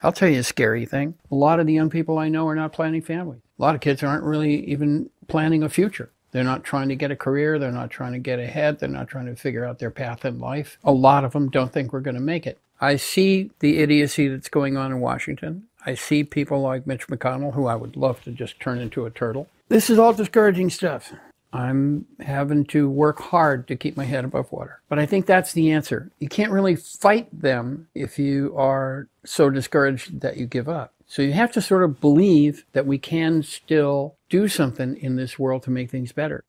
I'll tell you a scary thing. A lot of the young people I know are not planning families. A lot of kids aren't really even planning a future. They're not trying to get a career. They're not trying to get ahead. They're not trying to figure out their path in life. A lot of them don't think we're going to make it. I see the idiocy that's going on in Washington. I see people like Mitch McConnell, who I would love to just turn into a turtle. This is all discouraging stuff. I'm having to work hard to keep my head above water. But I think that's the answer. You can't really fight them if you are so discouraged that you give up. So you have to sort of believe that we can still do something in this world to make things better.